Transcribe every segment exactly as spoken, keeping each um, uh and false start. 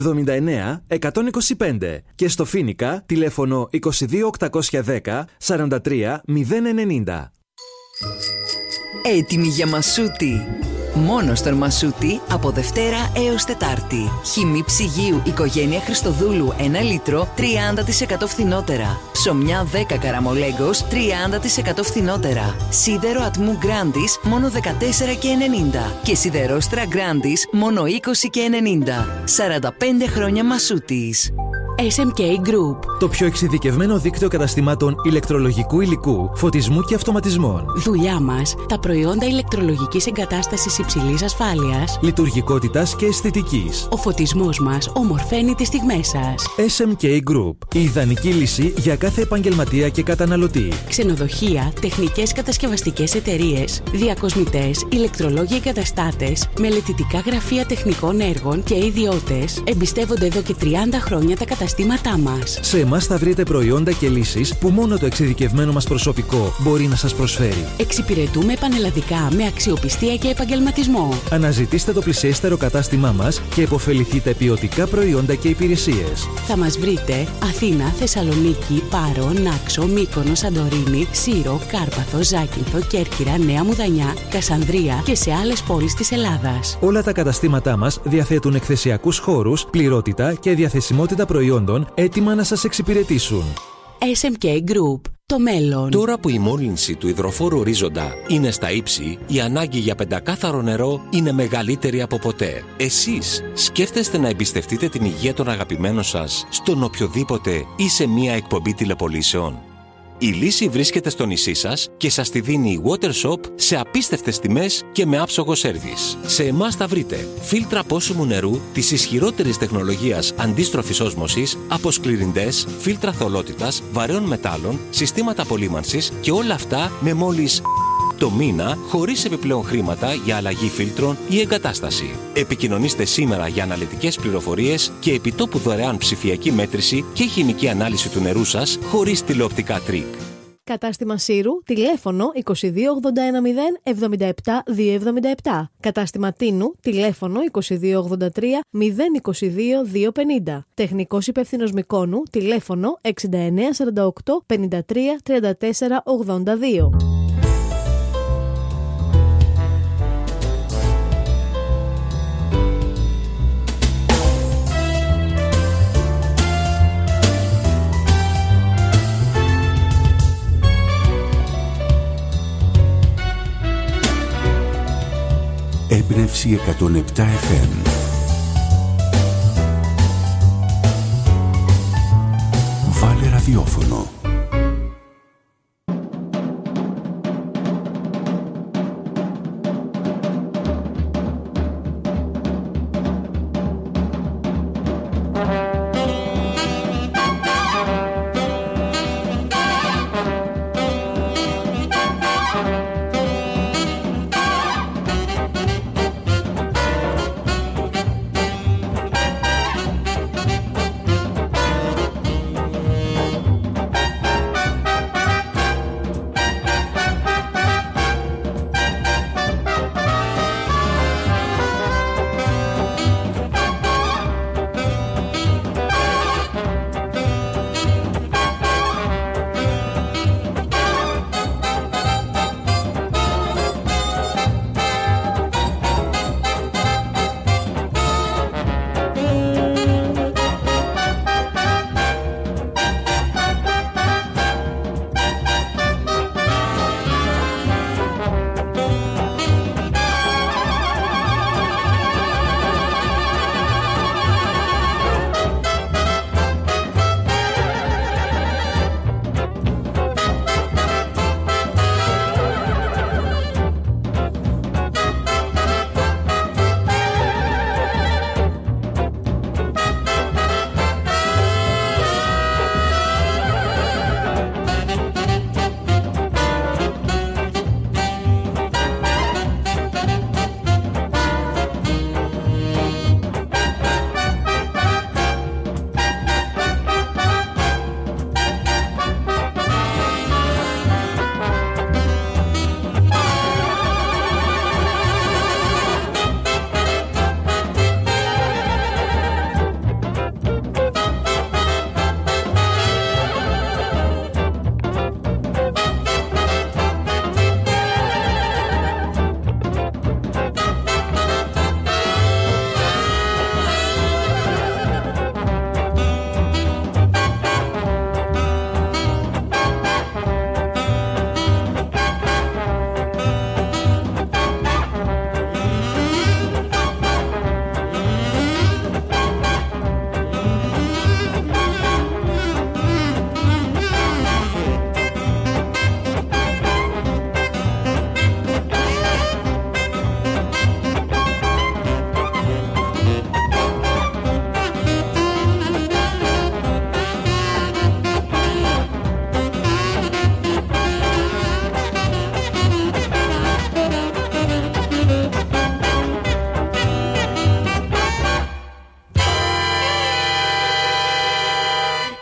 εβδομήντα εννέα εκατόν είκοσι πέντε και στο Φοίνικα τηλέφωνο είκοσι δύο οκτακόσια δέκα σαράντα τρία μηδέν ενενήντα. Έτοιμοι για μασούτι. Μόνο στον Μασούτι από Δευτέρα έως Τετάρτη. Χυμή ψυγείου οικογένεια Χριστοδούλου ένα λίτρο τριάντα τοις εκατό φθηνότερα. Ψωμιά δέκα καραμολέγκος τριάντα τοις εκατό φθηνότερα. Σίδερο ατμού Γκράντις μόνο δεκατέσσερα και ενενήντα. Και σιδερόστρα Γκράντις μόνο είκοσι και ενενήντα. σαράντα πέντε χρόνια Μασούτης. ες εμ κέι Group. Το πιο εξειδικευμένο δίκτυο καταστημάτων ηλεκτρολογικού υλικού, φωτισμού και αυτοματισμών. Δουλειά μας, τα προϊόντα ηλεκτρολογικής εγκατάστασης υψηλής ασφάλειας, λειτουργικότητας και αισθητικής. Ο φωτισμός μας ομορφαίνει τις στιγμές σας. ες εμ κέι Group. Η ιδανική λύση για κάθε επαγγελματία και καταναλωτή. Ξενοδοχεία, τεχνικές κατασκευαστικές εταιρείες, διακοσμητές, ηλεκτρολόγοι εγκαταστάτες, μελετητικά γραφεία τεχνικών έργων και ιδιώτες εμπιστεύονται εδώ και τριάντα χρόνια τα καταστήματά μας. Σε εμάς θα βρείτε προϊόντα και λύσεις που μόνο το εξειδικευμένο μας προσωπικό μπορεί να σας προσφέρει. Εξυπηρετούμε πανελλαδικά με αξιοπιστία και επαγγελματισμό. Αναζητήστε το πλησιέστερο κατάστημά μας και επωφεληθείτε ποιοτικά προϊόντα και υπηρεσίες. Θα μας βρείτε Αθήνα, Θεσσαλονίκη, Πάρο, Νάξο, Μύκονο, Σαντορίνη, Σύρο, Κάρπαθο, Ζάκυνθο, Κέρκυρα, Νέα Μουδανιά, Κασανδρία και σε άλλες πόλεις της Ελλάδας. Όλα τα καταστήματά μας διαθέτουν εκθεσιακούς χώρους, πληρότητα και διαθεσιμότητα προϊόντων έτοιμα να σας εξυπηρετήσουν. ες εμ κέι Group. Το μέλλον. Τώρα που η μόλυνση του υδροφόρου ορίζοντα είναι στα ύψη, η ανάγκη για πεντακάθαρο νερό είναι μεγαλύτερη από ποτέ. Εσείς σκέφτεστε να εμπιστευτείτε την υγεία των αγαπημένων σας στον οποιοδήποτε ή σε μία εκπομπή τηλεπολίσεων? Η λύση βρίσκεται στο νησί σας και σας τη δίνει η Water Shop σε απίστευτες τιμές και με άψογο σέρβις. Σε εμάς θα βρείτε φίλτρα πόσιμου νερού της ισχυρότερης τεχνολογίας αντίστροφης όσμωσης, αποσκληρυντές, φίλτρα θωλότητας, βαρέων μετάλλων, συστήματα απολύμανσης και όλα αυτά με μόλις το μήνα, χωρίς επιπλέον χρήματα για αλλαγή φίλτρων ή εγκατάσταση. Επικοινωνήστε σήμερα για αναλυτικές πληροφορίες και επιτόπου δωρεάν ψηφιακή μέτρηση και χημική ανάλυση του νερού σας χωρίς τηλεοπτικά τρίκ. Κατάστημα Σύρου, τηλέφωνο είκοσι δύο ογδόντα ένα μηδέν εβδομήντα επτά διακόσια εβδομήντα επτά. Κατάστημα Τίνου, τηλέφωνο είκοσι δύο ογδόντα τρία μηδέν είκοσι δύο διακόσια πενήντα. Τεχνικός υπεύθυνος Μυκόνου, τηλέφωνο εξήντα εννέα σαράντα οκτώ πενήντα τρία τριάντα τέσσερα ογδόντα δύο. Έμπνευση εκατόν επτά εφ εμ. Βάλε ραδιόφωνο.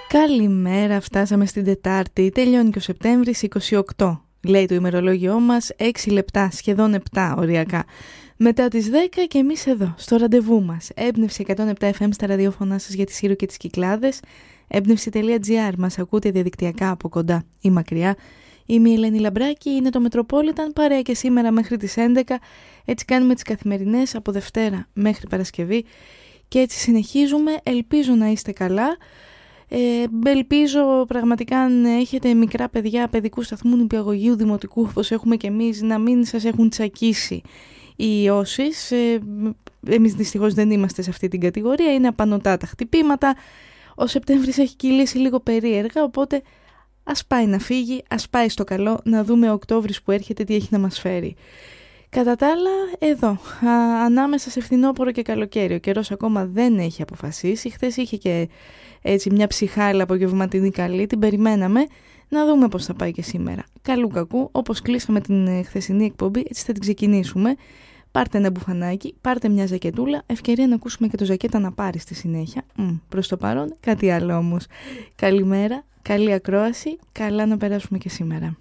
Καλημέρα, φτάσαμε στην Τετάρτη, τελειώνει και ο Σεπτέμβρης είκοσι οκτώ. Λέει το ημερολόγιό μας έξι λεπτά, σχεδόν επτά οριακά. Μετά τις δέκα και εμείς εδώ, στο ραντεβού μας. Έμπνευση εκατόν επτά εφ εμ στα ραδιόφωνά σας για τη Σύρο και τις Κυκλάδες. έμπνευση τελεία τζι άρ, μας ακούτε διαδικτυακά από κοντά ή μακριά. Είμαι η Ελένη Λαμπράκη, είναι το Metropolitan, παρέα και σήμερα μέχρι τις έντεκα. Έτσι κάνουμε τις καθημερινές από Δευτέρα μέχρι Παρασκευή. Και έτσι συνεχίζουμε, ελπίζω να είστε καλά. Ε, ελπίζω πραγματικά αν έχετε μικρά παιδιά παιδικού σταθμού, νηπιαγωγείου, δημοτικού όπως έχουμε και εμείς, να μην σας έχουν τσακίσει οι ιώσεις. Ε, εμείς δυστυχώς δεν είμαστε σε αυτή την κατηγορία, είναι απανωτά τα χτυπήματα. Ο Σεπτέμβρης έχει κυλήσει λίγο περίεργα, οπότε ας πάει να φύγει, ας πάει στο καλό, να δούμε ο Οκτώβρης που έρχεται τι έχει να μας φέρει. Κατά τα άλλα, εδώ, α, ανάμεσα σε φθινόπωρο και καλοκαίρι, ο καιρός ακόμα δεν έχει αποφασίσει. Χθες είχε και έτσι μια ψυχάλα απογευματινή καλή, την περιμέναμε, να δούμε πώς θα πάει και σήμερα. Καλού κακού, όπως κλείσαμε την χθεσινή εκπομπή, έτσι θα την ξεκινήσουμε. Πάρτε ένα μπουφανάκι, πάρτε μια ζακετούλα, ευκαιρία να ακούσουμε και το ζακέτα να πάρει στη συνέχεια. Μ, προς το παρόν, κάτι άλλο όμως. Καλημέρα, καλή ακρόαση, καλά να περάσουμε και σήμερα.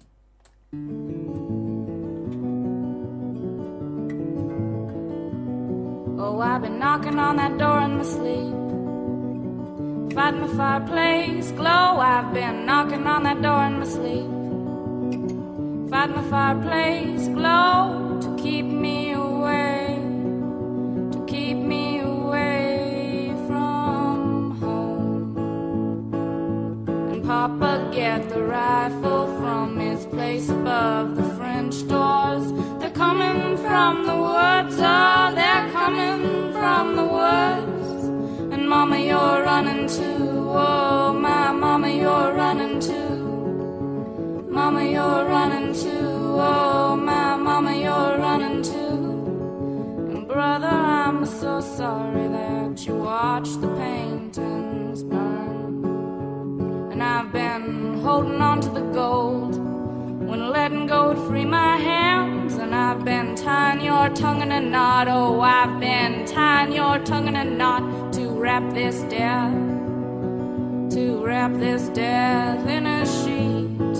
Oh, I've been knocking on that door in my sleep, fighting the fireplace glow. I've been knocking on that door in my sleep, fighting the fireplace glow, to keep me away, to keep me away from home. And Papa get the rifle from its place above the French doors. They're coming from the woods, oh, they're coming from the woods. And Mama, you're running too, oh, my Mama, you're running too. Mama, you're running too, oh, my Mama, you're running too. And brother, I'm so sorry that you watched the paintings burn. And I've been holding on to the gold when letting go would free my hands. And I've been tying your tongue in a knot, oh, I've been tying your tongue in a knot to wrap this death, to wrap this death in a sheet.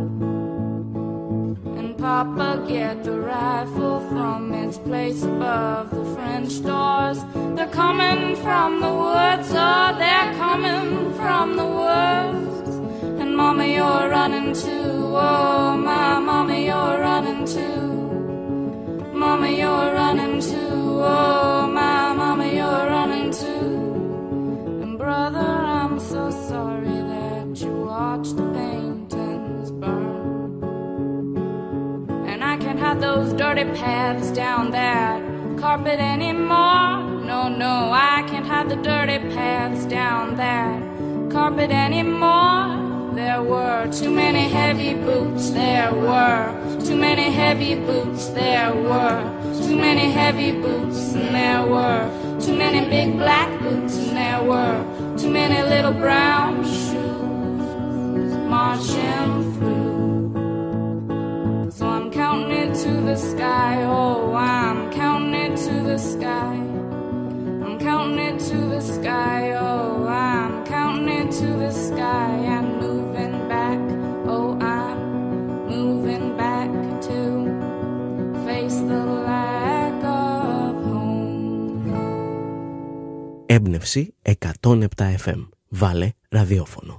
And Papa get the rifle from its place above the French doors. They're coming from the woods, oh, they're coming from the woods. And Mama, you're running too, oh, my Mama, you're running too. Mama, you're running too, oh, my Mama, you're running too. And brother, I'm so sorry that you watched the paintings burn. And I can't have those dirty paths down that carpet anymore. No, no, I can't have the dirty paths down that carpet anymore. There were too many heavy boots, there were too many heavy boots, there were too many heavy boots, and there were too many big black boots, and there were too many little brown shoes marching through. So I'm counting it to the sky, oh, I'm counting it to the sky. I'm counting it to the sky, oh, I'm counting it to the sky, and moving back, oh, I'm moving back to face the lack of home. Έμπνευση εκατόν επτά εφ εμ. Βάλε ραδιόφωνο.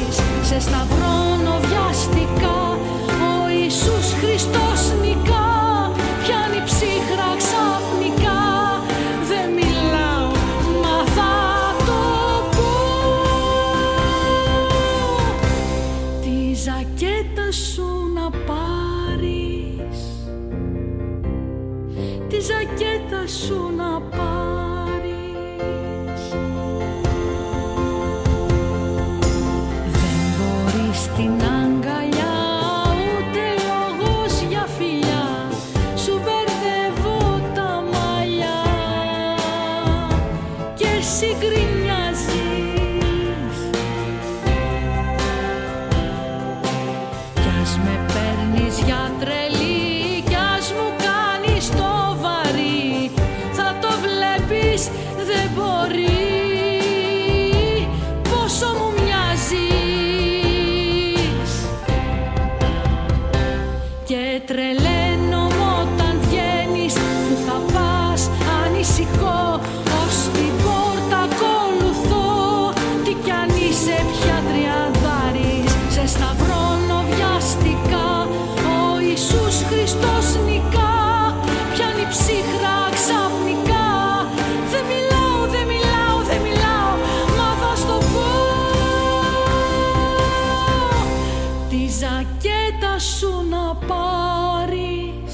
Σταυρώνω βιαστικά, ο Ιησούς Χριστός νικά. ζακέτα σου να πάρεις. Δεν μπορείς την αγκαλιά, ούτε λόγος για φιλιά, σου μπερδεύω τα μαλλιά και συγκρινιάζεις. Κι ας με παίρνεις για τρελή, κι ας μου κάνεις το βαρύ, θα το βλέπεις δεν μπορεί πόσο μου μοιάζεις. Και τρελαίνομαι όταν βγαίνεις, που θα πας ανησυχώ, ως την πόρτα ακολουθώ, τι κι αν είσαι πια τριαντάρης, σε σταυρώνω βιαστικά, ο Ιησούς Χριστός νικά, πιάνει ψυχρά ξαφνικά. Δεν μιλάω, δεν μιλάω, δεν μιλάω, μα θα στο πω. Τη ζακέτα σου να πάρεις,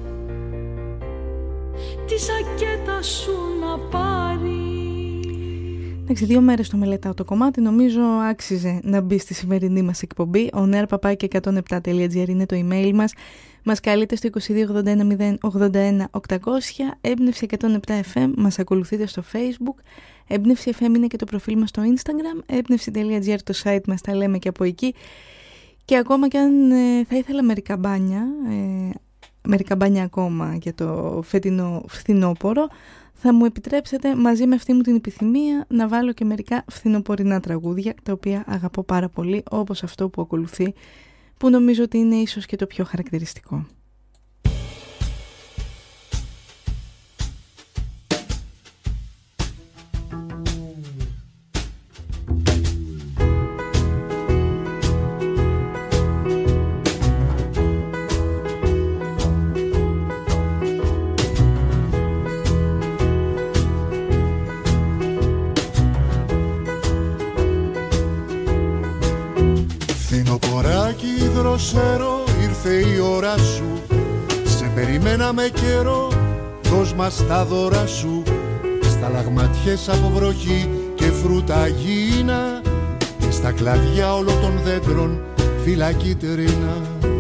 τη ζακέτα σου να πάρεις. Εντάξει, δύο μέρες το μελετάω το κομμάτι, νομίζω άξιζε να μπει στη σημερινή μας εκπομπή. ο νεαρ παπάκι εκατόν επτά τελεία τζι άρ είναι το email μας. Μας καλείτε στο είκοσι δύο ογδόντα ένα μηδέν ογδόντα ένα οκτακόσια, έμπνευση εκατόν επτά εφ εμ, μας ακολουθείτε στο Facebook, έμπνευση εφ εμ είναι και το προφίλ μας στο Instagram, έμπνευση τελεία τζι άρ το site μας, τα λέμε και από εκεί. Και ακόμα και αν ε, θα ήθελα μερικά μπάνια, ε, μερικά μπάνια ακόμα για το φετινό φθινόπωρο, θα μου επιτρέψετε μαζί με αυτή μου την επιθυμία να βάλω και μερικά φθινοπορεινά τραγούδια, τα οποία αγαπώ πάρα πολύ, όπως αυτό που ακολουθεί, που νομίζω ότι είναι ίσως και το πιο χαρακτηριστικό. Φθινοποράκι δροσερό, ήρθε η ώρα σου, σε περιμένα με καιρό, δώσ' μας τα δώρα σου. Σταλαγματιές από βροχή και φρούτα γήινα, και στα κλαδιά όλων των δέντρων φύλλα κίτρινα.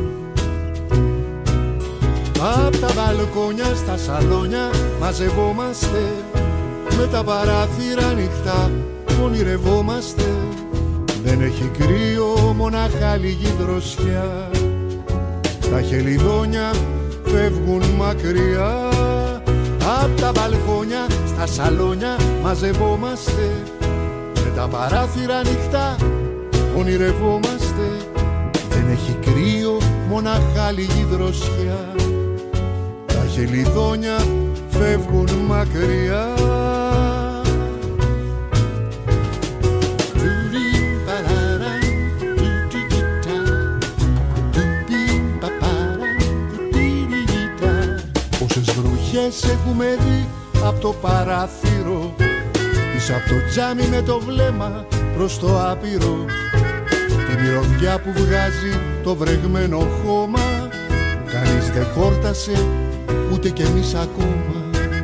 Απ' τα μπαλκόνια στα σαλόνια μαζευόμαστε, με τα παράθυρα ανοιχτά ονειρευόμαστε. Δεν έχει κρύο, μονάχα λίγη δροσιά, τα χελιδόνια φεύγουν μακριά. Απ' τα μπαλκόνια στα σαλόνια μαζευόμαστε, με τα παράθυρα ανοιχτά ονειρευόμαστε. Δεν έχει κρύο, μονάχα λίγη δροσιά, τα χελιδόνια φεύγουν μακριά. Έχουμε δει από το παράθυρο, πίσω από το τζάμι με το βλέμμα προς το άπειρο, τη μυρωδιά που βγάζει το βρεγμένο χώμα. Κανείς δεν χόρτασε, ούτε κι εμείς ακόμα.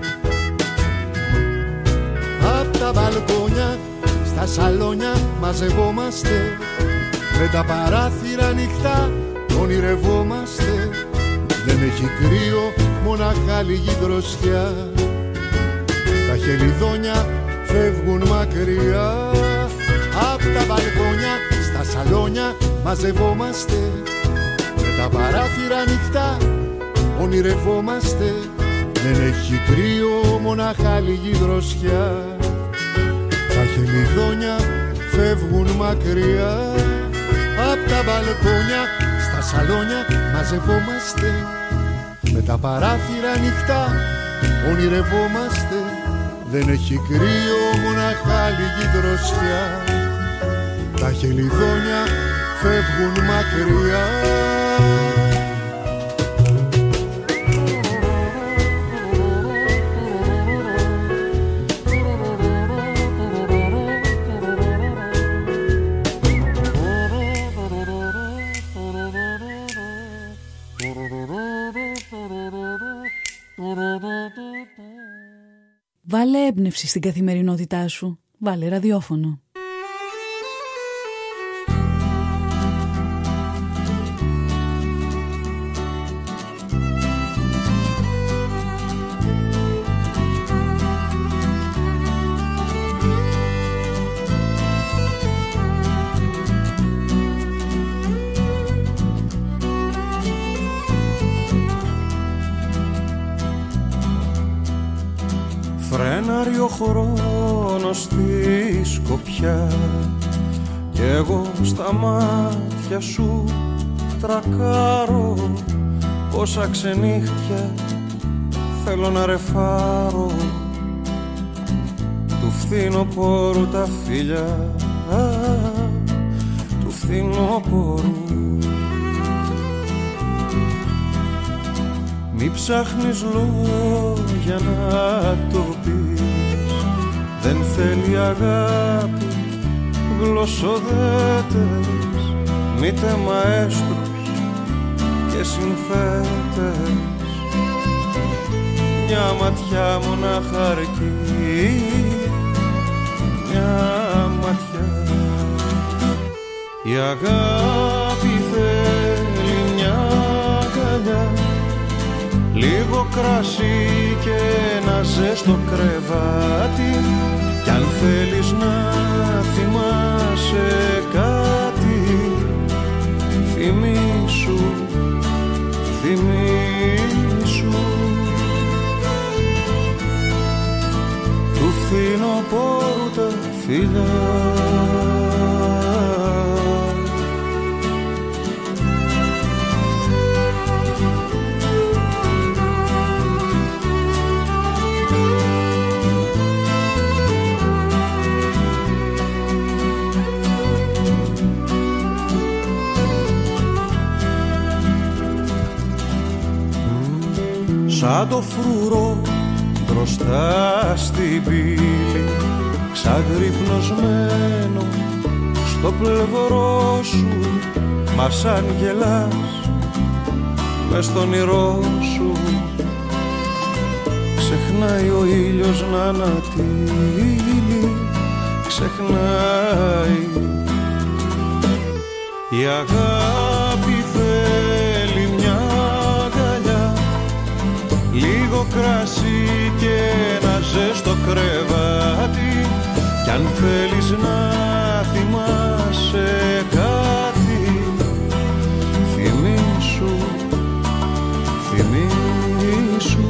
Απ' τα μπαλκόνια στα σαλόνια μαζευόμαστε, με τα παράθυρα ανοιχτά ονειρευόμαστε. Δεν έχει κρύο, μονάχα λίγη δροσιά, τα χελιδόνια φεύγουν μακριά. Απ' τα μπαλκόνια στα σαλόνια μαζευόμαστε, με τα παράθυρα ανοιχτά ονειρευόμαστε. Δεν έχει κρύο, μονάχα λίγη δροσιά, τα χελιδόνια φεύγουν μακριά. Απ' τα μπαλκόνια στα σαλόνια μαζευόμαστε, με τα παράθυρα ανοιχτά ονειρευόμαστε. Δεν έχει κρύο, μονάχα λίγη δροσιά, τα χελιδόνια φεύγουν μακριά. Βάλε έμπνευση στην καθημερινότητά σου. Βάλε ραδιόφωνο. Φρέναρει ο χρόνος στη σκοπιά κι εγώ στα μάτια σου τρακάρω. Πόσα ξενύχτια θέλω να ρεφάρω του φθινοπόρου τα φίλια, του φθινοπόρου. Μη ψάχνεις λόγια να το πεις, δεν θέλει αγάπη γλωσσοδέτες, μήτε μαέστρους και συνθέτες. Μια ματιά μονάχα αρκεί, μια ματιά. Η αγάπη θέλει μια αγκαλιά, λίγο κρασί και ένα ζέστο κρεβάτι, κι αν θέλεις να θυμάσαι κάτι, θυμήσου, θυμήσου του φθινοπόρου τα φιλιά. Σαν το φρουρό μπροστά στην πύλη, ξαγρυπνωσμένο στο πλευρό σου, μα σαν γελάς μες στον όνειρό σου, ξεχνάει ο ήλιος να ανατείλει, ξεχνάει. Η αγάπη θέλει μια αγκαλιά, λίγο κρασί και ένα ζέστο κρεβάτι, κι αν θέλεις να θυμάσαι κάτι, θυμήσου, θυμήσου.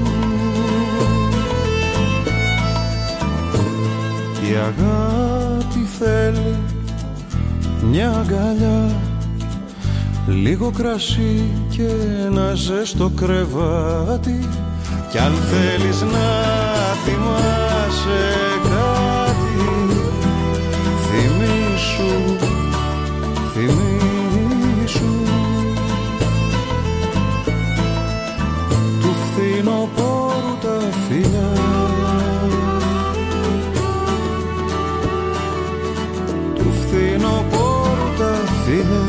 Η αγάπη θέλει μια αγκαλιά, λίγο κρασί και ένα ζέστο κρεβάτι, κι αν θέλεις να θυμάσαι κάτι, θυμήσου, θυμήσου του φθινοπόρου τα φιλιά, του φθινοπόρου τα φιλιά.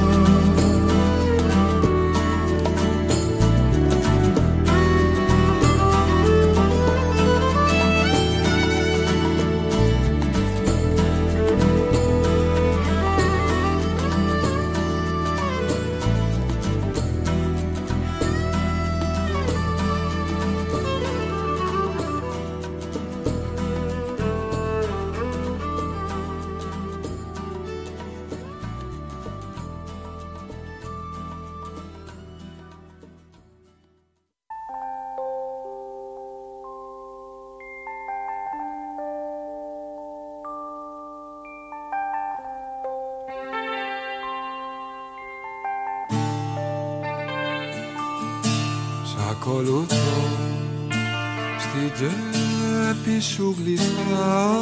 Ακολουθώ στην τσέπη σου γλιστρά,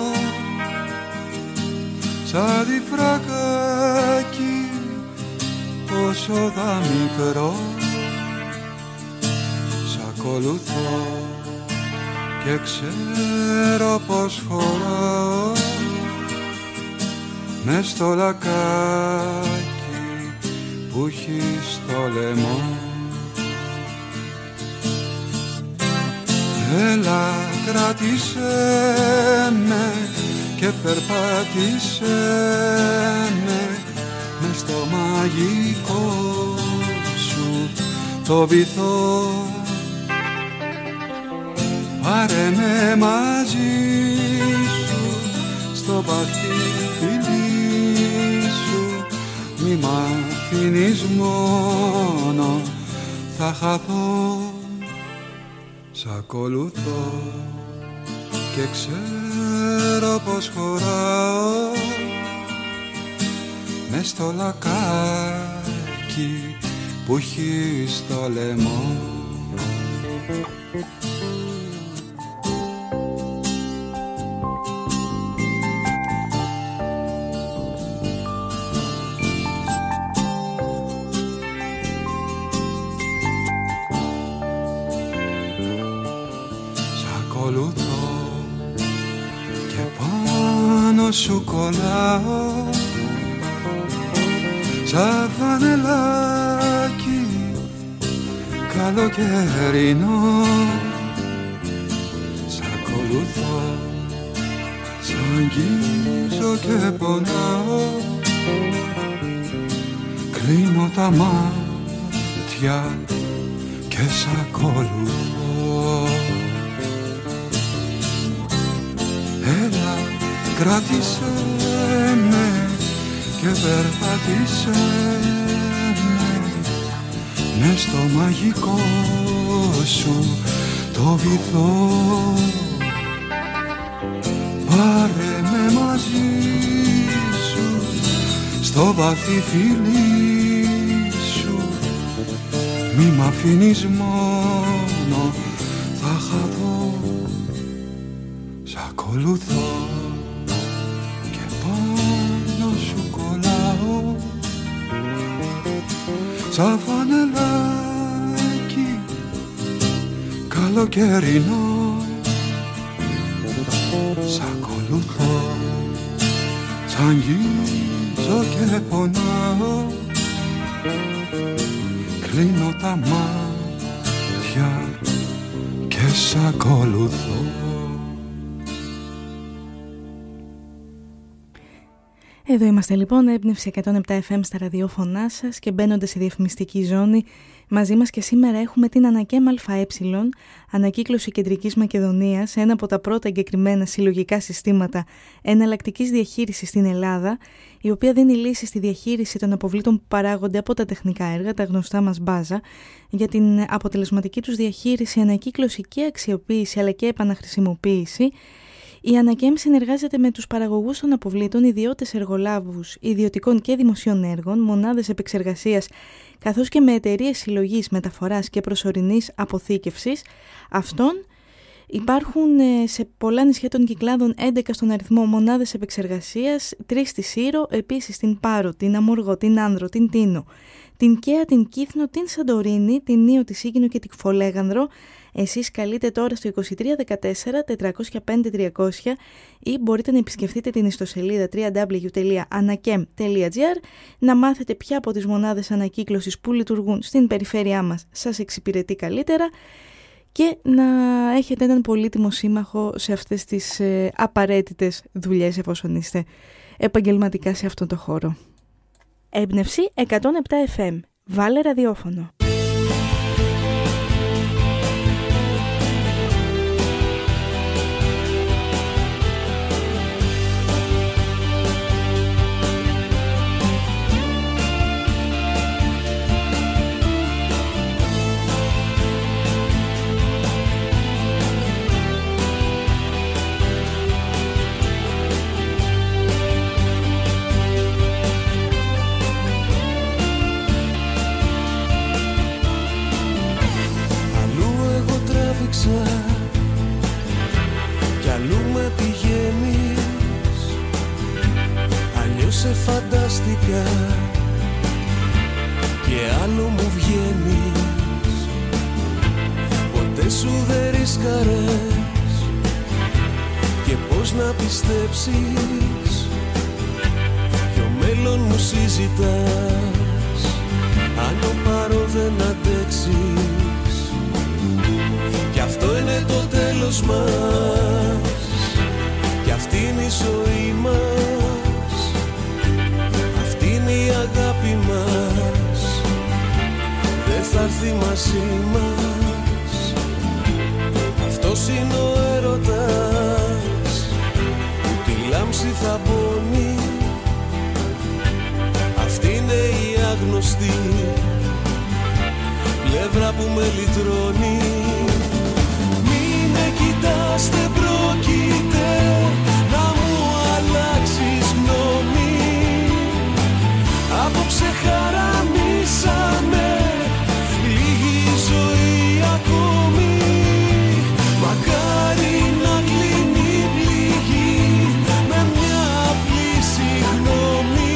σαν τη φρακάκι όσο δα μικρό. Σ' ακολουθώ και ξέρω πως χωράω μες στο λακάκι που έχει στο λαιμό. Έλα κράτησέ με και περπάτησέ με μες στο μαγικό σου το βυθό. Πάρε με μαζί σου στο βαθύ φιλί σου, μη μ' αφήνεις μόνο, θα χαθώ. Σ' ακολουθώ και ξέρω πως χωράω μες στο λακάκι που έχει στο λαιμό. Σου κολλάω σαν φανελάκι καλοκαιρινό. Σ' ακολουθώ, σ' αγγίζω και πονάω, κλείνω τα μάτια και σ' ακολουθώ. Έλα, κράτησέ με και περπάτησέ με μες στο μαγικό σου το βυθό. Πάρε με μαζί σου στο βαθύ φιλί σου, μη μ' αφήνεις μόνο, θα χαθώ. Σ' ακολουθώ σαν φανελάκι καλοκαιρινό. Σ' ακολουθώ, σ' αγγίζω και πονάω, κλείνω τα μάτια και σ' ακολουθώ. Εδώ είμαστε λοιπόν, έμπνευση εκατόν επτά εφ εμ στα ραδιόφωνά σας και μπαίνοντας στη διαφημιστική ζώνη μαζί μας και σήμερα έχουμε την Ανακέμ ΑΕ, ανακύκλωση Κεντρικής Μακεδονίας, ένα από τα πρώτα εγκεκριμένα συλλογικά συστήματα εναλλακτικής διαχείρισης στην Ελλάδα, η οποία δίνει λύση στη διαχείριση των αποβλήτων που παράγονται από τα τεχνικά έργα, τα γνωστά μας μπάζα, για την αποτελεσματική τους διαχείριση, ανακύκλωση και αξιοποίηση αλλά και επαναχρησιμοποίηση. Η Ανακέμ συνεργάζεται με τους παραγωγούς των αποβλήτων, ιδιώτες εργολάβους ιδιωτικών και δημοσίων έργων, μονάδες επεξεργασίας, καθώς και με εταιρείες συλλογής, μεταφοράς και προσωρινής αποθήκευσης αυτών. Υπάρχουν σε πολλά νησιά των Κυκλάδων έντεκα στον αριθμό μονάδες επεξεργασίας, τρεις στη Σύρο, επίσης την Πάρο, την Αμοργό, την Άνδρο, την Τίνο, την Καία, την Κύθνο, την Σαντορίνη, την Νίο, τη Σύγκινο και την Κφολέγανδρο. Εσείς καλείτε τώρα στο είκοσι τρία δεκατέσσερα τετρακόσια πέντε τριακόσια ή μπορείτε να επισκεφτείτε την ιστοσελίδα double-u double-u double-u τελεία anakem τελεία gr να μάθετε ποια από τις μονάδες ανακύκλωσης που λειτουργούν στην περιφέρειά μας σας εξυπηρετεί καλύτερα και να έχετε έναν πολύτιμο σύμμαχο σε αυτές τις ε, απαραίτητες δουλειές εφόσον είστε επαγγελματικά σε αυτό το χώρο. Έμπνευση εκατόν επτά εφ εμ. Βάλε ραδιόφωνο. Κι αλλού με πηγαίνεις, αλλιώς σε φανταστικά και άλλο μου βγαίνεις. Ποτέ σου δεν ρίσκαρες και πώς να πιστέψεις, ποιο μέλλον μου συζητάς, αν το παρόν δεν αντέξεις. Κι αυτό είναι το τέλος μας. θα έρθει μαζί μας. Αυτός είναι ο έρωτας που τη λάμψη θα πονεί. Αυτή είναι η άγνωστη πλευρά που με λυτρώνει. Μην με κοιτάς, δεν πρόκειται να μου αλλάξεις γνώμη. Απόψε χαραμίσαμε λίγη ζωή ακόμη. Μακάρι να κλείνει η πληγή με μια απλή συγγνώμη.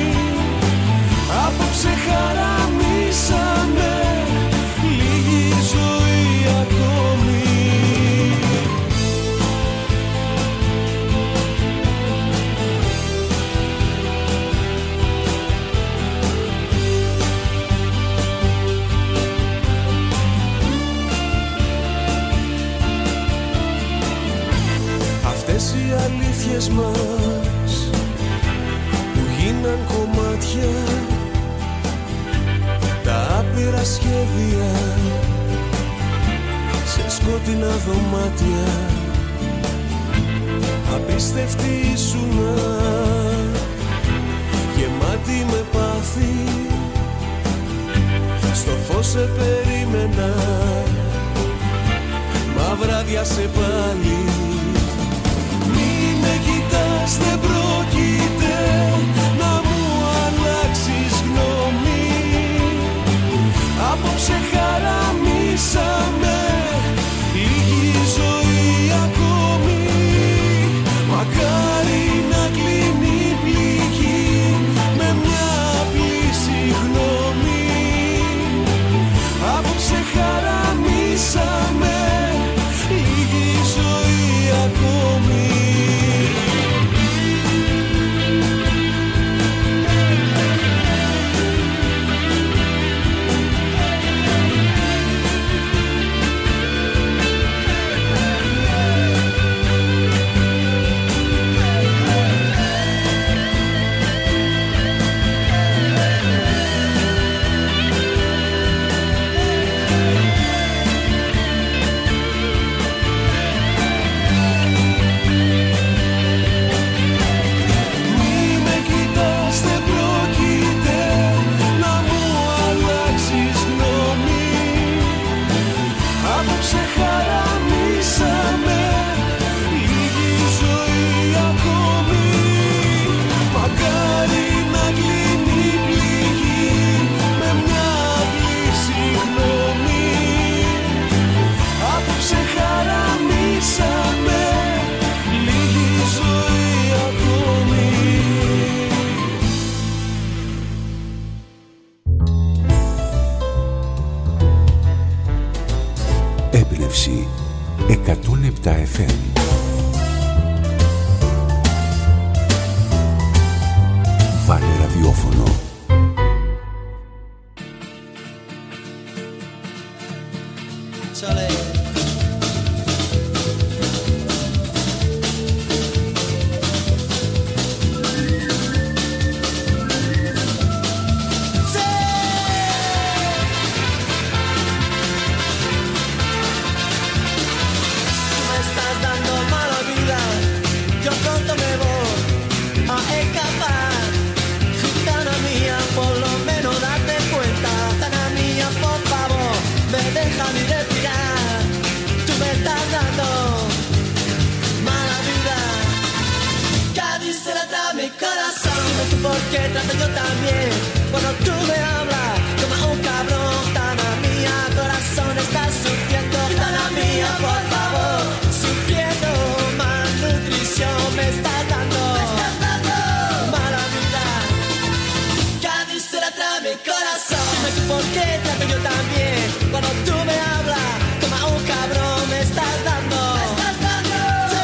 Απόψε χαραμίσαμε λίγη ζωή ακόμη. Αυτές οι αλήθειες μας που γίναν κομμάτια, τα άπειρα σχέδια σε σκότεινα δωμάτια, απίστευτη ήσουνα, γεμάτη με πάθη. Στο φως σε περίμενα, μα βράδια σε πάλι. Μην με κοιτάς, δεν πρόκειται να μου αλλάξεις γνώμη. Απόψε χαραμίσαμε λίγη ζωή ακόμη. Μακάρι να κλείνει η πληγή με μια απλή συγγνώμη. Απόψε χαραμίσαμε λίγη ζωή ακόμη. Έμπνευση εκατόν επτά εφ εμ. Βάλε ραδιόφωνο. Porque trato yo también cuando tú me hablas como un cabrón. Tana mía, corazón está sufriendo. Tana mía, por favor, sufriendo. Malnutrición me estás dando, me estás dando mala vida. Cádiz se la trae mi corazón. Dime tú por qué trato yo también cuando tú me hablas como un cabrón. Me estás dando, me estás dando. Sí.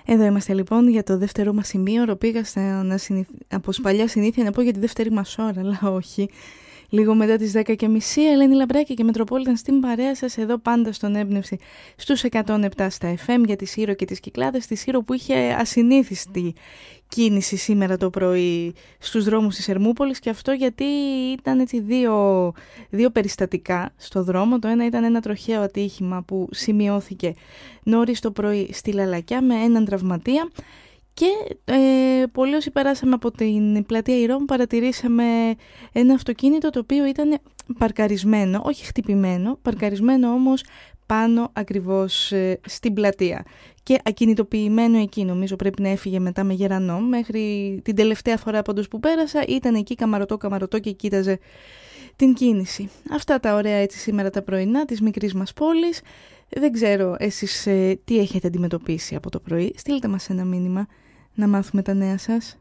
Εδώ είμαστε λοιπόν για το δεύτερο μας σημείο. Πήγα στα, να συνηθ... από παλιά συνήθεια να πω για τη δεύτερη μας ώρα, αλλά όχι. Λίγο μετά τις δέκα και μισή, Ελένη Λαμπράκη και Μετροπόλιταν στην παρέα σας, εδώ πάντα στον Έμπνευση στους εκατόν επτά στα εφ εμ για τη Σύρο και τις Κυκλάδες. Τη Σύρο που είχε ασυνήθιστη κίνηση σήμερα το πρωί στους δρόμους της Ερμούπολης, και αυτό γιατί ήταν έτσι δύο, δύο περιστατικά στο δρόμο. Το ένα ήταν ένα τροχαίο ατύχημα που σημειώθηκε νωρίς το πρωί στη Λαλακιά με έναν τραυματία. Και ε, πολλοί όσοι περάσαμε από την πλατεία Ηρών παρατηρήσαμε ένα αυτοκίνητο το οποίο ήταν παρκαρισμένο, όχι χτυπημένο, παρκαρισμένο όμως πάνω ακριβώς ε, στην πλατεία. Και ακινητοποιημένο εκεί, νομίζω πρέπει να έφυγε μετά με γερανό. Μέχρι την τελευταία φορά πάντως που πέρασα ήταν εκεί καμαρωτό καμαρωτό και κοίταζε την κίνηση. Αυτά τα ωραία έτσι σήμερα τα πρωινά της μικρής μας πόλης. Δεν ξέρω εσείς ε, τι έχετε αντιμετωπίσει από το πρωί. Στείλτε μας ένα μήνυμα να μάθουμε τα νέα σας.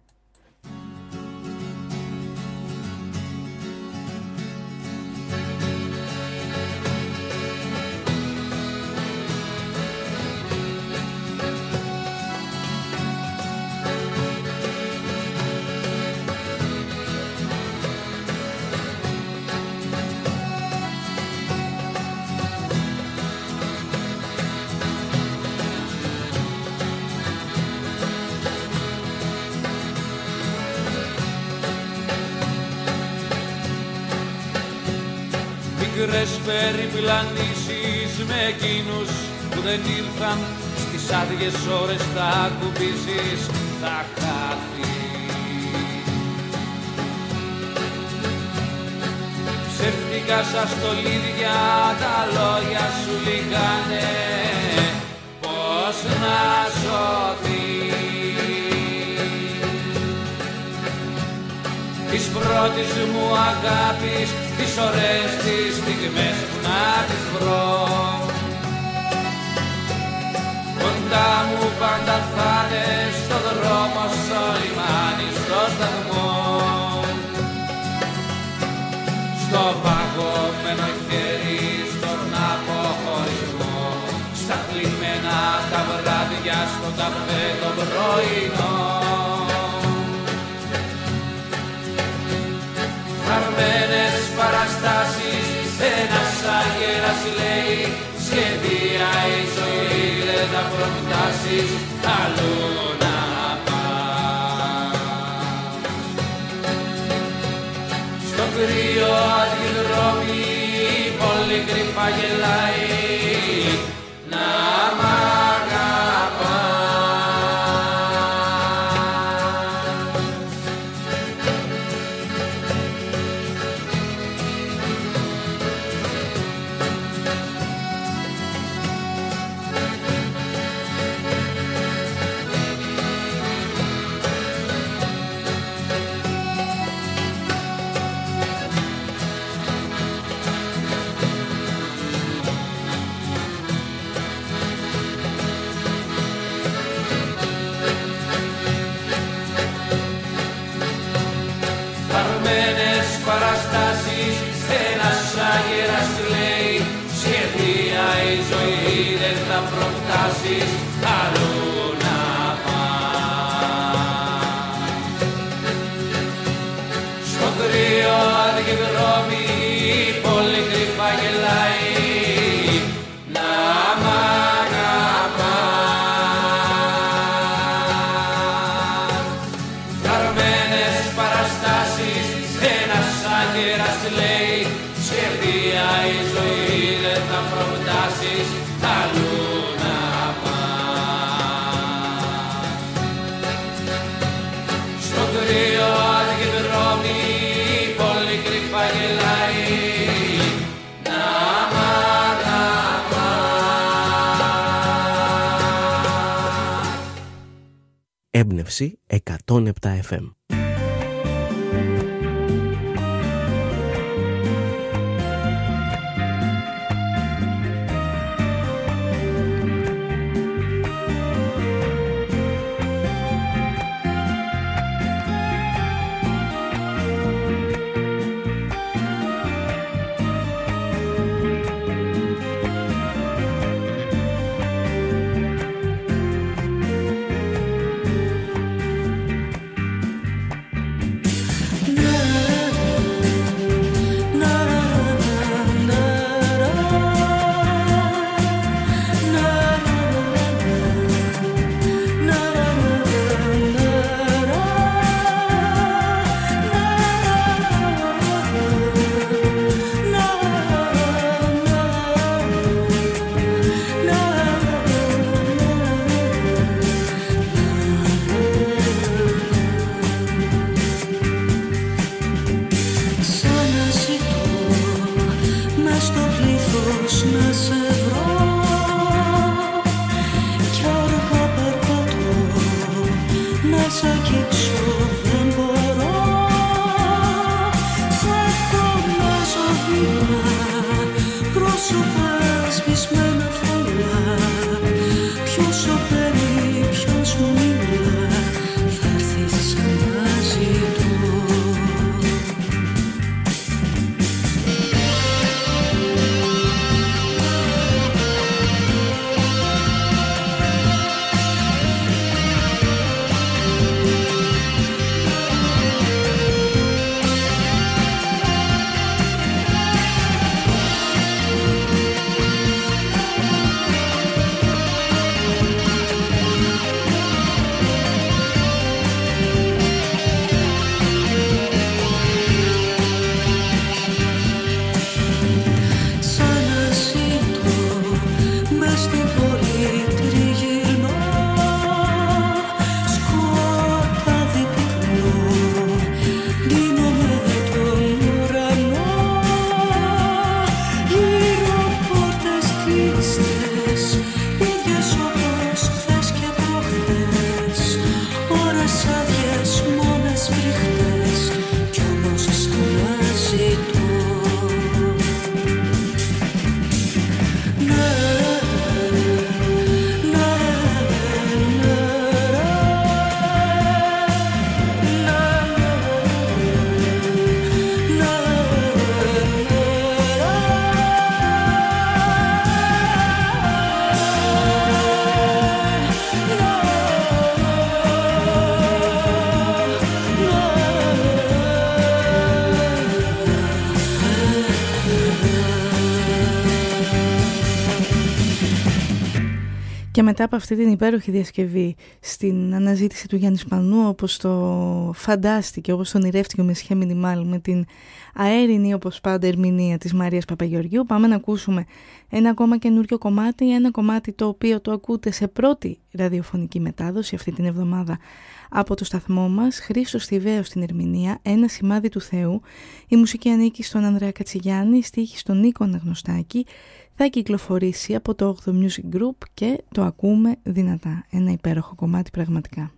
Μικρές περιπλανήσεις με εκείνους που δεν ήρθαν, στις άδειες ώρες θα ακουμπήσεις, θα χάθει. Ψεύτικα σαν στολίδια τα λόγια σου λιγάνε, πώς να σωθεί. Της πρώτης μου αγάπης, τις ωραίες τις στιγμές που να τις βρω, κοντά μου πάντα θα είναι, στο δρόμο, στο λιμάνι, στο σταθμό, στο παγωμένο χέρι, στον αποχωρισμό, στα κλειμμένα τα βράδια, στο καφέ το πρωινό. Χαρμένες παραστάσεις, ένας αγέρας λέει, σχεδία η ζωή, δεν θα προφτάσεις αλλού να πας. Στο κρύο αντιδρόμι η πόλη κρυφά γελάει, να μ' αγαπάς. Παραστάσεις, ένας αγέρας λέει, σχεδία η ζωή, δεν θα προφτάσεις αλλού να πας. Στο κρύο αντιδρόμι η πόλη κρυφά γελάει, να μ' αγαπάς. Καρμένες παραστάσεις, ένας αγέρας λέει, σχεδία η ζωή, δεν θα προφτάσεις αλλού να πας. Στο κρύο αντιδρόμι η πόλη κρυφά γελάει, να μ' αγαπάς. Έμπνευση εκατόν επτά εφ εμ. μες στην πόλη τριγυρνώ, σκοτάδι πυκνό, ντύνομαι τον ουρανό, γύρω πόρτες κλείστες, ίδιες όπως χθες και προχθές, ώρες άδειες, μόνες φρικτές, κι όμως σαν να ζητώ. Και μετά από αυτή την υπέροχη διασκευή στην αναζήτηση του Γιάννη Σπανού, όπως το φαντάστηκε, όπως τον ονειρεύτηκε ο Μεσχέ Μινιμάλ, με την αέρινη όπως πάντα ερμηνεία της Μαρίας Παπαγεωργιού, πάμε να ακούσουμε ένα ακόμα καινούριο κομμάτι, ένα κομμάτι το οποίο το ακούτε σε πρώτη ραδιοφωνική μετάδοση αυτή την εβδομάδα από το σταθμό μας, Χρήστος Θηβαίος στην ερμηνεία, Ένα σημάδι του Θεού. Η μουσική ανήκει στον Ανδρέα Κατσιγιάννη, στίχη στον Νίκο Αναγνωστάκη. Θα κυκλοφορήσει από το όγδοο Music Group και το ακούμε δυνατά. Ένα υπέροχο κομμάτι πραγματικά.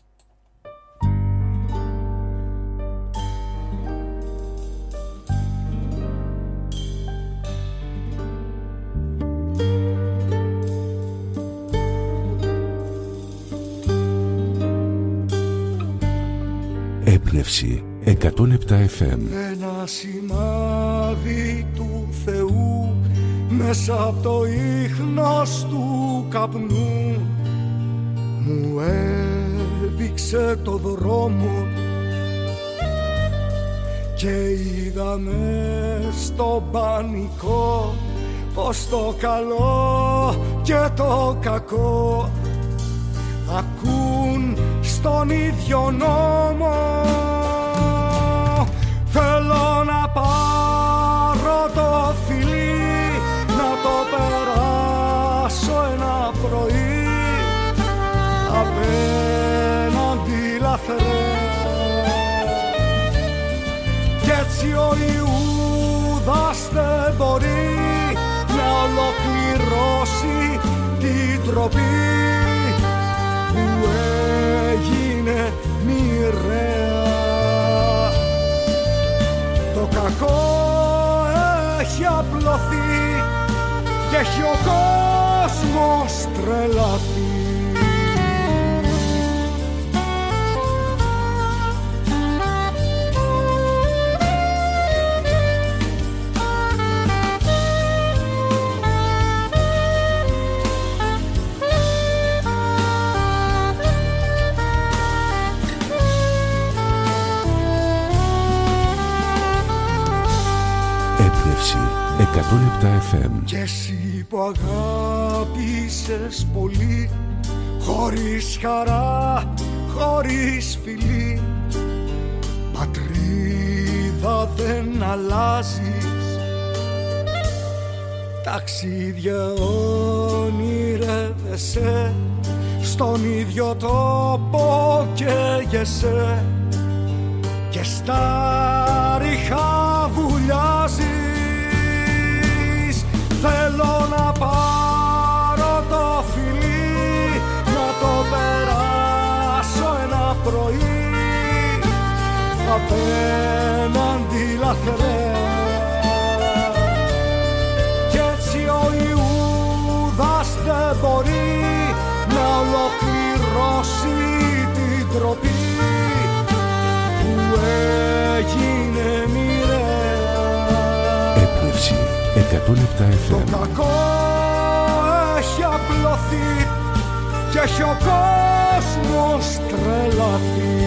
Έμπνευση εκατόν επτά εφ εμ. Ένα σημάδι του Θεού μέσα από το ίχνος του καπνού μου έδειξε το δρόμο και είδαμε στο πανικό πως το καλό και το κακό ακούν στον ίδιο νόμο. Θέλω να πάρω το φιλί, να το περάσω ένα πρωί απέναντι λαθρέα, κι έτσι ο Ιούδας δεν μπορεί να ολοκληρώσει την τροπή που έγινε μοιραία. Το κακό έχει απλωθεί και έχει ο κόσμος τρελαθεί. εκατόν επτά εφ εμ. Κι εσύ που αγάπησες πολύ, χωρίς χαρά, χωρίς φιλί, πατρίδα δεν αλλάζεις, ταξίδια όνειρεύεσαι, στον ίδιο τόπο καίγεσαι και στα ριχά βουλιάζεις. Θέλω να πάρω το φιλί, να το περάσω ένα πρωί απέναντι λαθρέα, κι έτσι ο Ιούδας δεν μπορεί να ολοκληρώσει την τροπή που έγινε μοιραία. Έμπνευση εκατόν επτά εφ εμ. Το κακό έχει απλωθεί και έχει ο κόσμος τρελαθεί.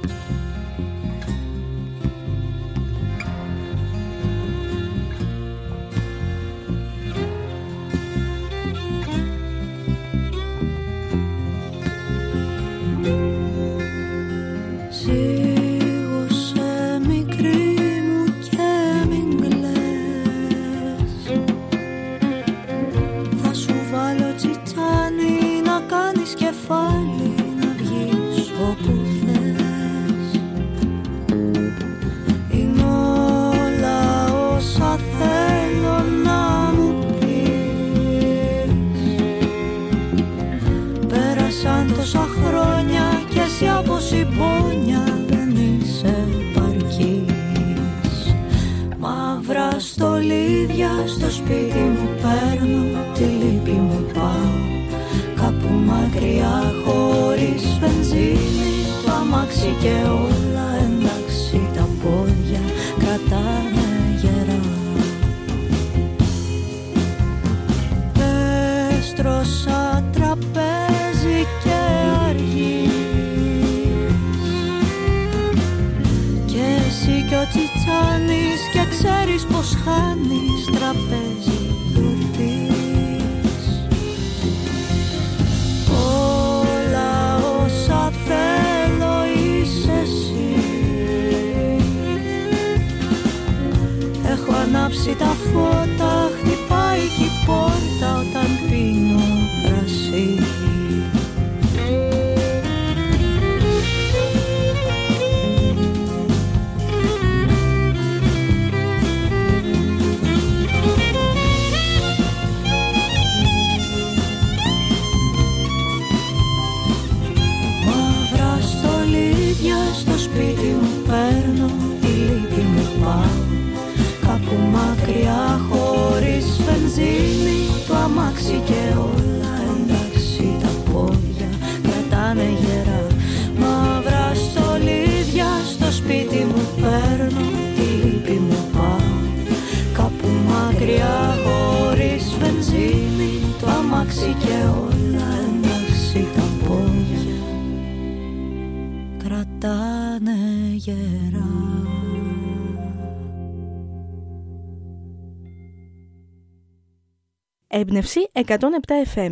Στο σπίτι μου παίρνω, τη λύπη μου πάω κάπου μακριά χωρίς βενζίνη. Το αμάξι και όλα εντάξει, τα πόδια κρατάνε γερά. Έστρωσα τραπέζι και αργείς και εσύ κι ο Τσιτσάνης και ξέρεις πως χάνεις τραπέζι γιορτής. Όλα όσα θέλω είσαι εσύ. Έχω ανάψει τα φώτα, χτυπάει κι η πόρτα όταν πίνω κρασί. Στο σπίτι μου παίρνω, τη λύπη μου πάω κάπου μακριά χωρίς βενζίνη. Το αμάξι και όλα εντάξει, τα πόδια κρατάνε γερά. Μαύρα στολίδια στο σπίτι μου παίρνω, τη λύπη μου πάω κάπου μακριά χωρίς βενζίνη. Το αμάξι και όλα εντάξει, τα πόδια κρατάνε γερά. Έμπνευση εκατόν επτά εφ εμ.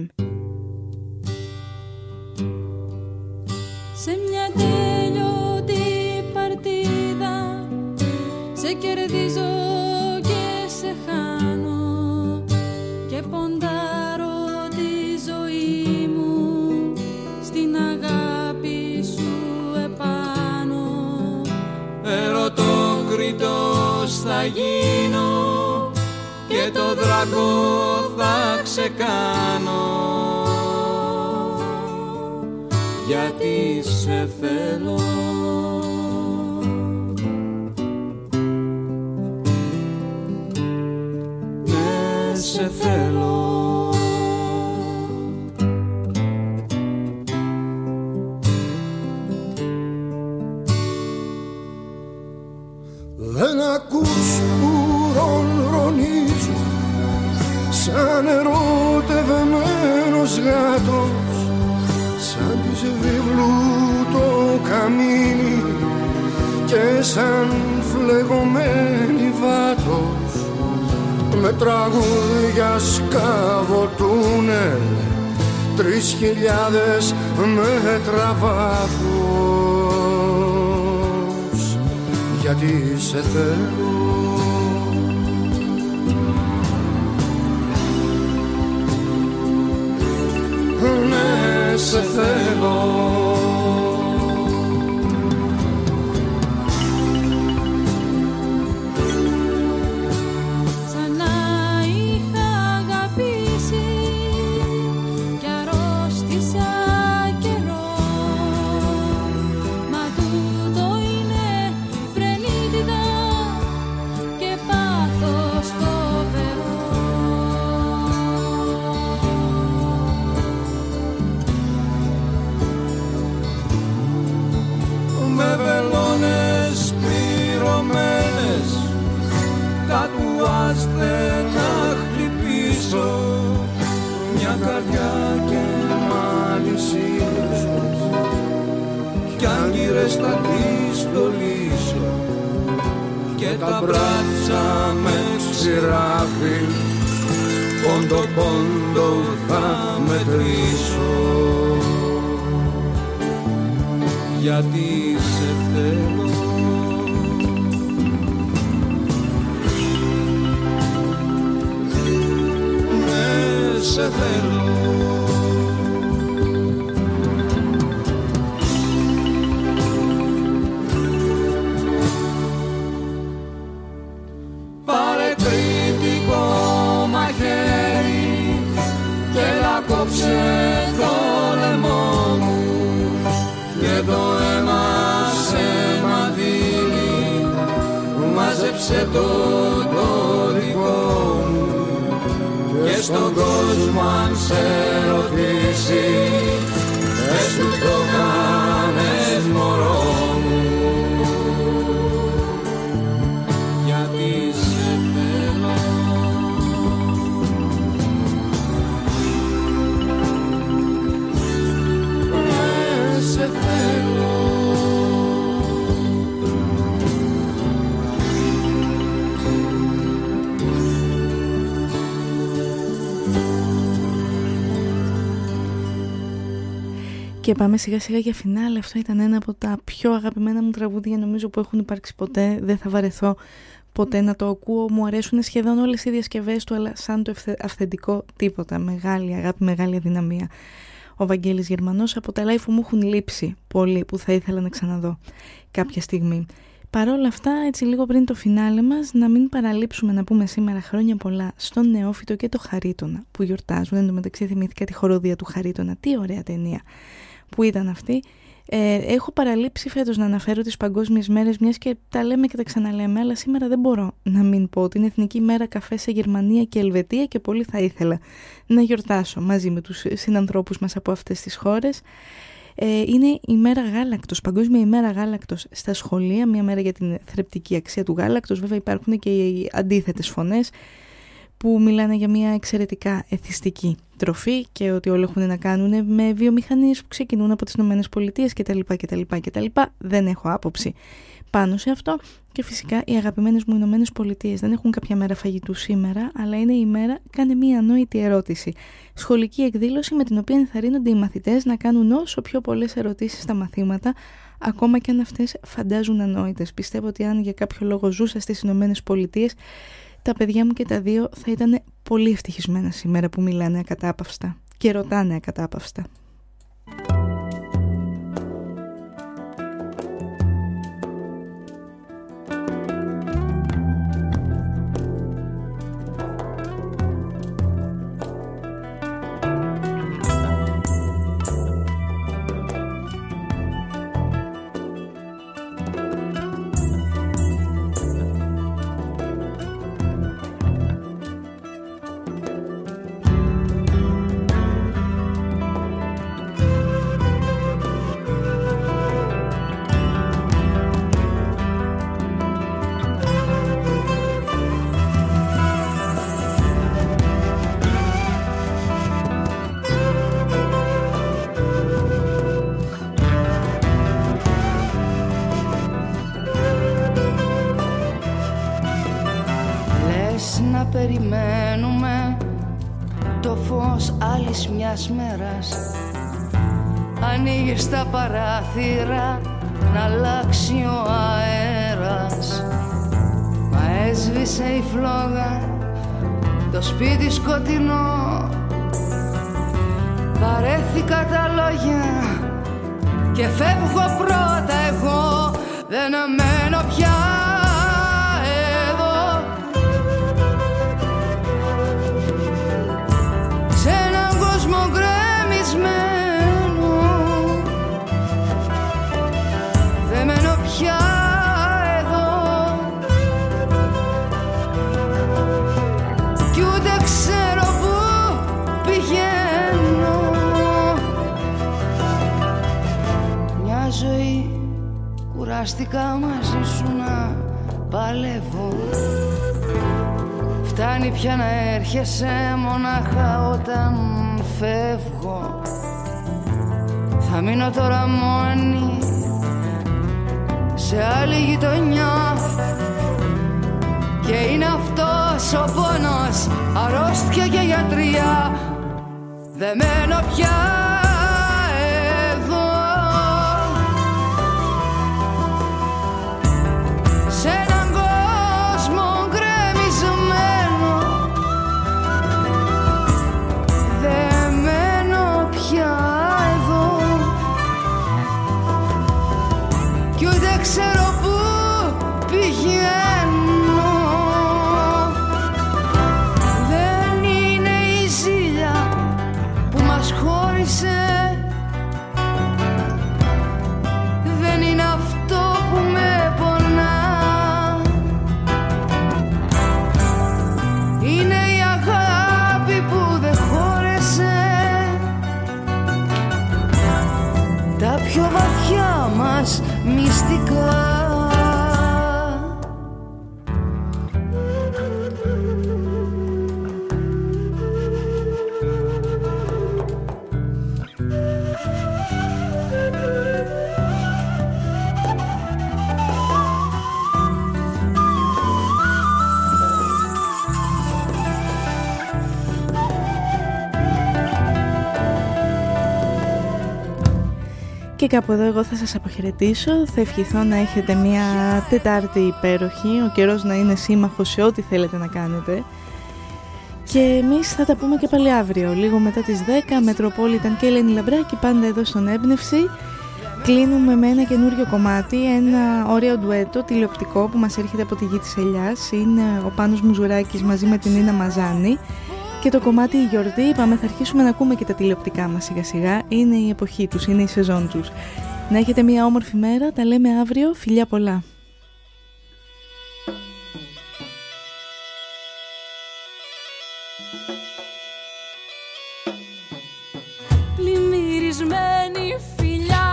Σε μια τέλειωτη παρτίδα σε κερδίζω και σε χάνω και ποντάρω τη ζωή μου στην αγάπη σου επάνω. Ερωτών κριτός θα γίνω και το δράκο θα ξεκάνω, γιατί σε θέλω. Ναι, σε θέλω. Δεν ακούς που ρονρονίζω σαν ερωτευμένος γάτος, σαν της βιβλού το καμίνι και σαν φλεγωμένη βάτος, με τραγούδια σκάβω τούνελ τρεις χιλιάδες μέτρα βάθος, γιατί σε θέλω. Ναι, σε θέλω. Σαν να είχα αγαπήσει κι αρρώστησα καιρό, μα τούτο είναι φρενίτιδα και πάθος φοβερό. Με βελόνες πληρωμένες, τατουάζ δεν θα χτυπήσω, μια καρδιά και μάλισι κι αν γυρω άντρες θα τις στολίσω και τα μπράτσα με ξηράφι πόντο πόντο θα μετρήσω, γιατί σε θέλω. Ναι, σε θέλω. Πάρε κριτικό μαχαίρι και έλα κόψε το λαιμό μου και το αίμα σε μαντήλι, μάζεψε το το δικό μου και στον κόσμο αν σε ρωτήσει πες του το κάνες μωρό μου, γιατί σε θέλω. Ναι, σε θέλω. Και πάμε σιγά σιγά για φινάλε. Αυτό ήταν ένα από τα πιο αγαπημένα μου τραγούδια νομίζω που έχουν υπάρξει ποτέ. Δεν θα βαρεθώ ποτέ να το ακούω. Μου αρέσουν σχεδόν όλες οι διασκευές του, αλλά σαν το αυθεντικό τίποτα. Μεγάλη αγάπη, μεγάλη αδυναμία. Ο Βαγγέλης Γερμανός, από τα live που μου έχουν λείψει πολύ, που θα ήθελα να ξαναδώ κάποια στιγμή. Παρ' όλα αυτά, έτσι λίγο πριν το φινάλε μας, να μην παραλείψουμε να πούμε σήμερα χρόνια πολλά στον Νεόφυτο και το Χαρίτωνα που γιορτάζουν. Εν τω μεταξύ θυμήθηκα τη χοροδία του Χαρίτωνα. Τι ωραία ταινία που ήταν αυτή. Ε, έχω παραλείψει φέτος να αναφέρω τις παγκόσμιες μέρες, μιας και τα λέμε και τα ξαναλέμε, αλλά σήμερα δεν μπορώ να μην πω την Εθνική Μέρα Καφέ σε Γερμανία και Ελβετία και πολύ θα ήθελα να γιορτάσω μαζί με τους συνανθρώπους μας από αυτές τις χώρες. Ε, είναι η μέρα γάλακτος, παγκόσμια ημέρα γάλακτος στα σχολεία, μια μέρα για την θρεπτική αξία του γάλακτος. Βέβαια υπάρχουν και οι αντίθετες φωνές που μιλάνε για μια εξαιρετικά εθιστική τροφή και ότι όλα έχουν να κάνουν με βιομηχανίες που ξεκινούν από τις Ηνωμένες Πολιτείες κτλ, κτλ, κτλ. Δεν έχω άποψη πάνω σε αυτό και φυσικά οι αγαπημένες μου Ηνωμένες Πολιτείες δεν έχουν κάποια μέρα φαγητού σήμερα, αλλά είναι η μέρα κάνε μια ανόητη ερώτηση. Σχολική εκδήλωση με την οποία ενθαρρύνονται οι μαθητές να κάνουν όσο πιο πολλές ερωτήσεις στα μαθήματα, ακόμα και αν αυτές φαντάζουν ανόητες. Πιστεύω ότι αν για κάποιο λόγο ζούσα στις Ηνωμένες Πολιτείες, τα παιδιά μου και τα δύο θα ήταν πολύ ευτυχισμένα σήμερα που μιλάνε ακατάπαυστα και ρωτάνε ακατάπαυστα. Περιμένουμε το φως άλλης μιας μέρας. Ανοίγεις τα παράθυρα να αλλάξει ο αέρας. Μα έσβησε η φλόγα, το σπίτι σκοτεινό. Βαρέθηκα τα λόγια και φεύγω πρώτα εγώ. Δεν μένω πια πια εδώ κι ούτε ξέρω που πηγαίνω. Μια ζωή κουράστηκα μαζί σου να παλεύω. Φτάνει πια να έρχεσαι μονάχα όταν φεύγω. Θα μείνω τώρα μόνη σε άλλη γειτονιά. Και είναι αυτός ο πόνος, αρρώστια και γιατριά. Δεν μένω πια εδώ, σε έναν κόσμο γκρεμισμένο. Δεν μένω πια εδώ κι ούτε ξέρω πού πηγαίνω. Δεν είναι η ζήλια που μας χώρισε, δεν είναι αυτό που με πονά. Είναι η αγάπη που δεν χώρεσε τα πιο βαθιά μας μυστικά. Και κάπου εδώ εγώ θα σας αποχαιρετήσω. Θα ευχηθώ να έχετε μια Τετάρτη υπέροχη, ο καιρός να είναι σύμμαχος σε ό,τι θέλετε να κάνετε. Και εμείς θα τα πούμε και πάλι αύριο, λίγο μετά τις δέκα. Μετροπόλιταν και Ελένη Λαμπράκη, πάντα εδώ στον Έμπνευση. Κλείνουμε με ένα καινούριο κομμάτι, ένα ωραίο ντουέτο τηλεοπτικό που μας έρχεται από τη γη της Ελιάς. Είναι ο Πάνος Μουζουράκης μαζί με την Νίνα Μαζάνη. Και το κομμάτι η γιορτή, είπαμε θα αρχίσουμε να ακούμε και τα τηλεοπτικά μας σιγά σιγά. Είναι η εποχή τους, είναι η σεζόν τους. Να έχετε μια όμορφη μέρα, τα λέμε αύριο, φιλιά πολλά. Πλημμυρισμένη φιλιά,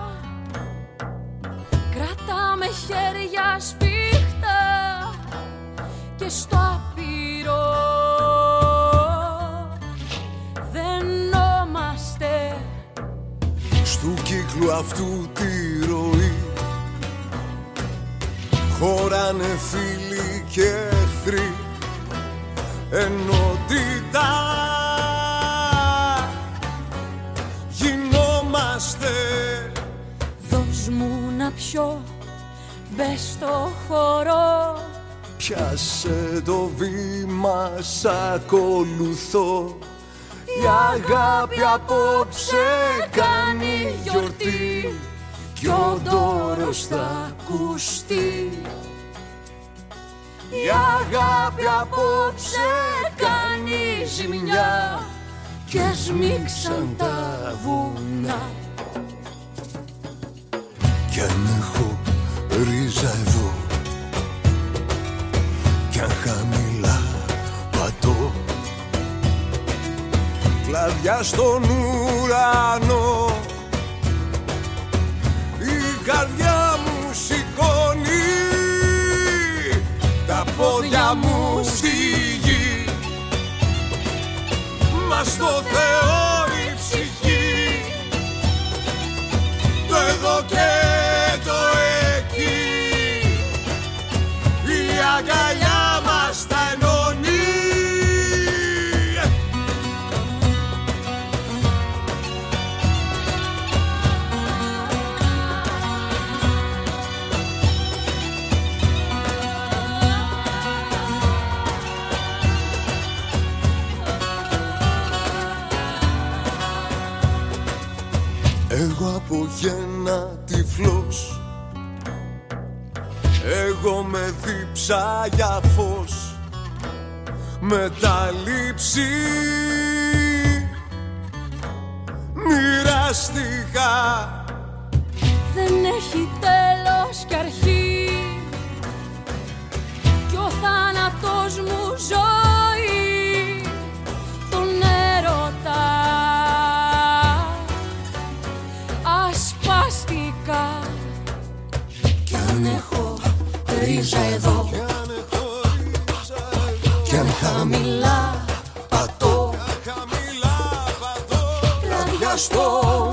κρατάμε χέρια σφιχτά και στο απειρό δενόμαστε στου κύκλου αυτού τη ροή. Χωράνε φίλοι και εχθροί, ενότητα γινόμαστε. Δώσ' μου να πιω, μπες στο χώρο, πιάσε το βήμα, σ' ακολουθώ. Η αγάπη απόψε κάνει γιορτή κι ο δώρος θα ακουστεί. Η αγάπη απόψε κάνει ζημιά κι σμίξαν τα βουνά. Κι αν έχω ρίζα εδώ κι αν χαμηλά πατώ, κλαδιά στον ουρανό, η καρδιά μου σηκώνει τα πόδια μου στη γη. Μα στο Θεό η ψυχή, το εδώ και το εκεί, η αγκαλιά μας τα ενώνει. Εγώ από γέννα τυφλός, εγώ με δίψα για φως, με τα λείψη μοιραστικά. Δεν έχει τέλος κι αρχή κι ο θάνατος μου ζωή τον έρωτα ασπαστικά. Κι αν έχω ρίζα εδώ κι αν χαμηλά πατώ, κλαδιά στο